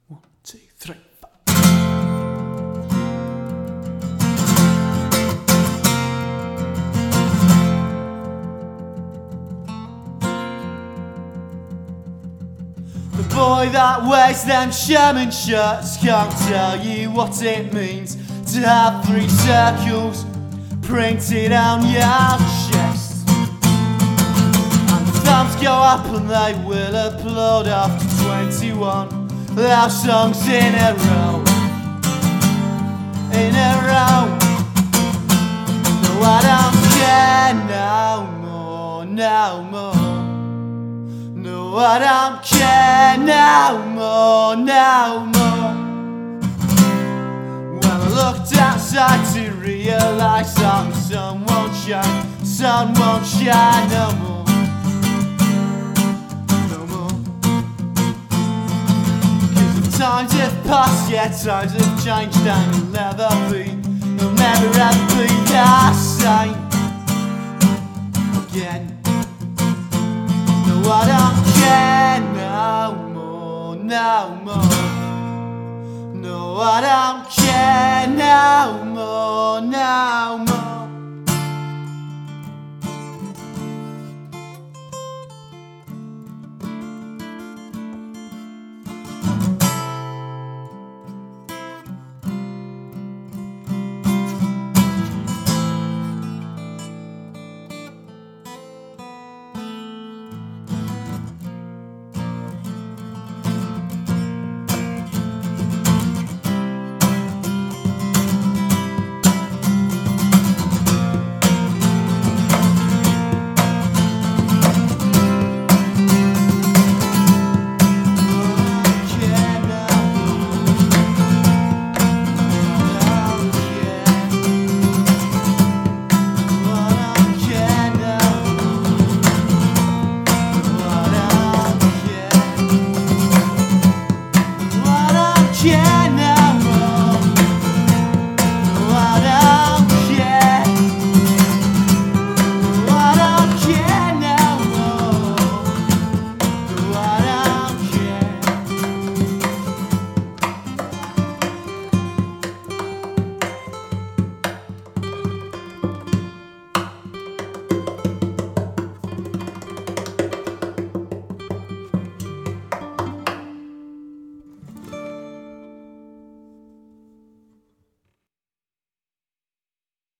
1, 2, 3, 4. The boy that wears them Sherman shirts can't tell you what it means to have 3 circles printed on your chest. And the thumbs go up and they will applaud after 21 love songs in a row. In a row. No, I don't care no more, no more. No, I don't care no more, no more. When I looked outside to realise that the sun won't shine no more. Times have passed, yeah, times have changed, and it'll never ever be the same again. No, I don't care no more, no more. No, I don't